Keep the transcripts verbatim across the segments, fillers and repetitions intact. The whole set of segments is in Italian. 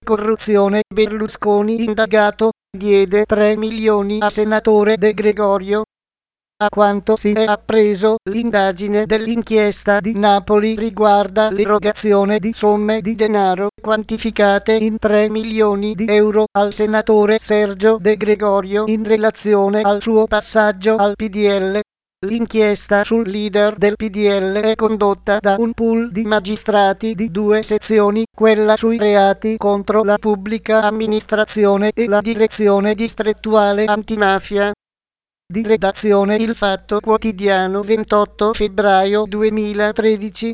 corruzione. Berlusconi indagato, diede tre milioni a senatore De Gregorio. A quanto si è appreso, l'indagine dell'inchiesta di Napoli riguarda l'erogazione di somme di denaro quantificate in tre milioni di euro al senatore Sergio De Gregorio in relazione al suo passaggio al P D L. L'inchiesta sul leader del P D L è condotta da un pool di magistrati di due sezioni, quella sui reati contro la pubblica amministrazione e la direzione distrettuale antimafia. Di redazione Il Fatto Quotidiano, ventotto febbraio duemilatredici.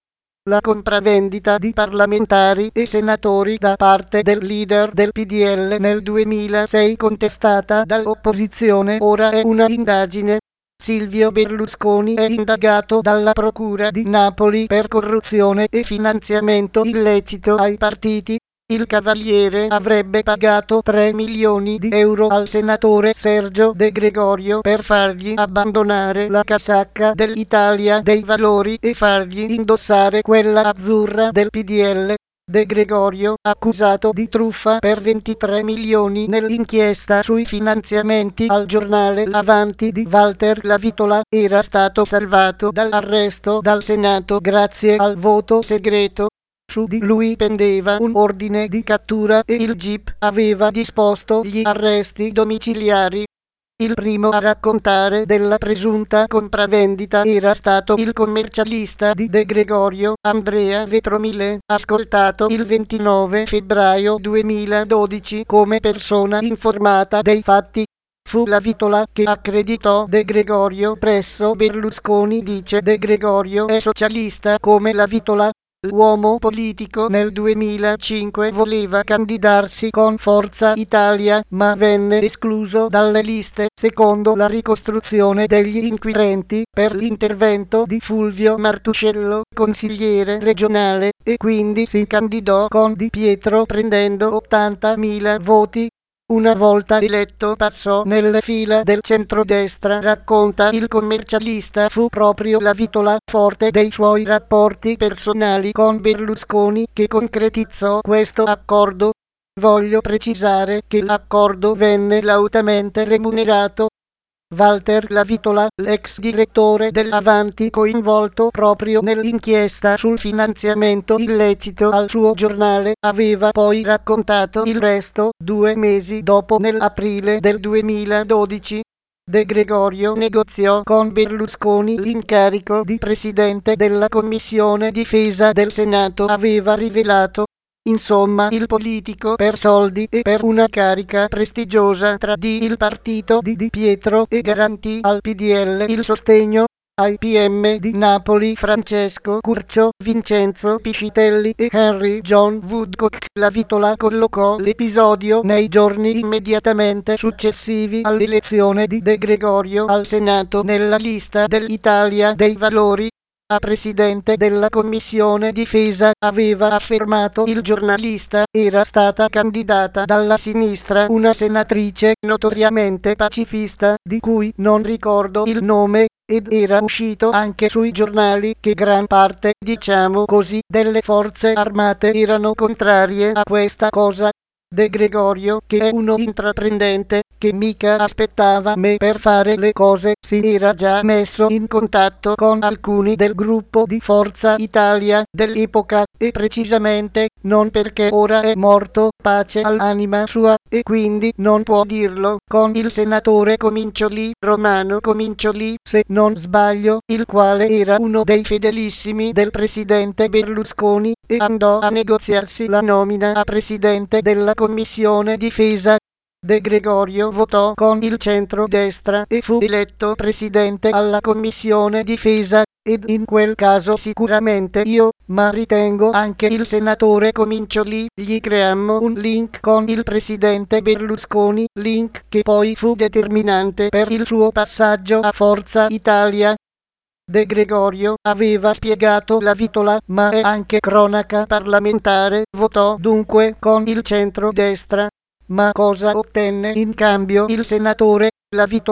La compravendita di parlamentari e senatori da parte del leader del P D L nel duemilasei contestata dall'opposizione ora è una indagine. Silvio Berlusconi è indagato dalla Procura di Napoli per corruzione e finanziamento illecito ai partiti. Il Cavaliere avrebbe pagato tre milioni di euro al senatore Sergio De Gregorio per fargli abbandonare la casacca dell'Italia dei Valori e fargli indossare quella azzurra del P D L. De Gregorio, accusato di truffa per ventitré milioni nell'inchiesta sui finanziamenti al giornale L'Avanti di Walter Lavitola, era stato salvato dall'arresto dal Senato grazie al voto segreto. Su di lui pendeva un ordine di cattura e il G I P aveva disposto gli arresti domiciliari. Il primo a raccontare della presunta compravendita era stato il commercialista di De Gregorio, Andrea Vetromile, ascoltato il ventinove febbraio duemiladodici come persona informata dei fatti. Fu Lavitola che accreditò De Gregorio presso Berlusconi. Dice De Gregorio è socialista come Lavitola. L'uomo politico nel duemilacinque voleva candidarsi con Forza Italia, ma venne escluso dalle liste, secondo la ricostruzione degli inquirenti, per l'intervento di Fulvio Martuscello, consigliere regionale, e quindi si candidò con Di Pietro prendendo ottantamila voti. Una volta eletto passò nelle fila del centrodestra, racconta il commercialista. Fu proprio Lavitola, forte dei suoi rapporti personali con Berlusconi, che concretizzò questo accordo. Voglio precisare che l'accordo venne lautamente remunerato. Walter Lavitola, l'ex direttore dell'Avanti coinvolto proprio nell'inchiesta sul finanziamento illecito al suo giornale, aveva poi raccontato il resto due mesi dopo, nell'aprile del duemiladodici. De Gregorio negoziò con Berlusconi l'incarico di presidente della Commissione Difesa del Senato, aveva rivelato. Insomma, il politico per soldi e per una carica prestigiosa tradì il partito di Di Pietro e garantì al P D L il sostegno. Ai P M di Napoli Francesco Curcio, Vincenzo Piscitelli e Henry John Woodcock. Lavitola collocò l'episodio nei giorni immediatamente successivi all'elezione di De Gregorio al Senato nella lista dell'Italia dei Valori. A presidente della Commissione Difesa, aveva affermato il giornalista, era stata candidata dalla sinistra una senatrice notoriamente pacifista, di cui non ricordo il nome, ed era uscito anche sui giornali che gran parte, diciamo così, delle forze armate erano contrarie a questa cosa. De Gregorio, che è uno intraprendente, che mica aspettava me per fare le cose, si era già messo in contatto con alcuni del gruppo di Forza Italia dell'epoca, e precisamente, non perché ora è morto, pace all'anima sua, e quindi non può dirlo, con il senatore Comincioli, Romano Comincioli, se non sbaglio, il quale era uno dei fedelissimi del presidente Berlusconi, e andò a negoziarsi la nomina a presidente della Commissione Difesa. De Gregorio votò con il centro-destra e fu eletto presidente alla Commissione Difesa, ed in quel caso sicuramente io, ma ritengo anche il senatore Comincioli, gli creammo un link con il presidente Berlusconi, link che poi fu determinante per il suo passaggio a Forza Italia. De Gregorio, aveva spiegato Lavitola, ma è anche cronaca parlamentare, votò dunque con il centro-destra. Ma cosa ottenne in cambio il senatore Lavitola?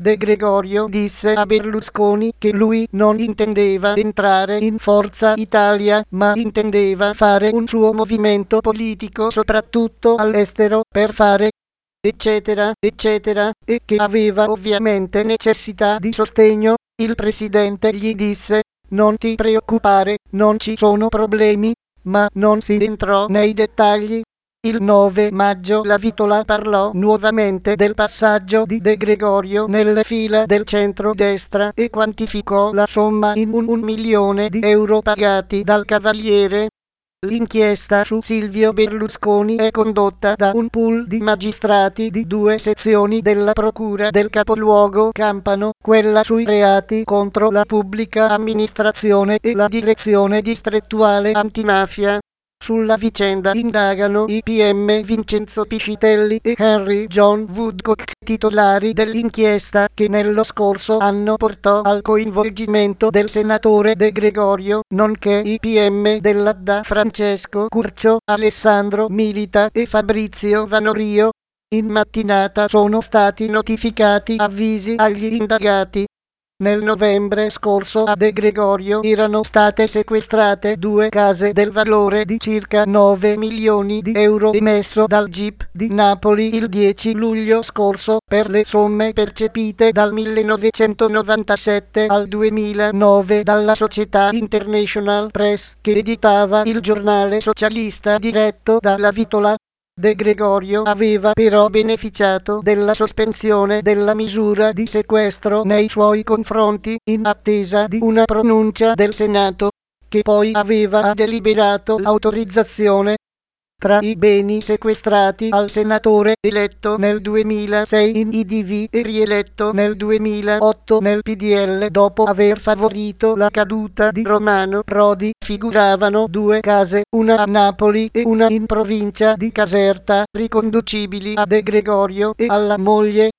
De Gregorio disse a Berlusconi che lui non intendeva entrare in Forza Italia, ma intendeva fare un suo movimento politico soprattutto all'estero per fare eccetera eccetera, e che aveva ovviamente necessità di sostegno. Il presidente gli disse: non ti preoccupare, non ci sono problemi, ma non si entrò nei dettagli. Il nove maggio la Vitola parlò nuovamente del passaggio di De Gregorio nelle fila del centro-destra e quantificò la somma in un, un milione di euro pagati dal Cavaliere. L'inchiesta su Silvio Berlusconi è condotta da un pool di magistrati di due sezioni della Procura del Capoluogo Campano, quella sui reati contro la pubblica amministrazione e la Direzione Distrettuale Antimafia. Sulla vicenda indagano i P M Vincenzo Piscitelli e Henry John Woodcock, titolari dell'inchiesta che nello scorso anno portò al coinvolgimento del senatore De Gregorio, nonché i P M dell'A D A Francesco Curcio, Alessandro Milita e Fabrizio Vanorio. In mattinata sono stati notificati avvisi agli indagati. Nel novembre scorso a De Gregorio erano state sequestrate due case del valore di circa nove milioni di euro emesso dal G I P di Napoli il dieci luglio scorso per le somme percepite dal millenovecentonovantasette al duemilanove dalla società International Press che editava il giornale socialista diretto dalla Vitola. De Gregorio aveva però beneficiato della sospensione della misura di sequestro nei suoi confronti in attesa di una pronuncia del Senato, che poi aveva deliberato l'autorizzazione. Tra i beni sequestrati al senatore eletto nel duemilasei in I D V e rieletto nel duemilaotto nel P D L dopo aver favorito la caduta di Romano Prodi figuravano due case, una a Napoli e una in provincia di Caserta, riconducibili a De Gregorio e alla moglie.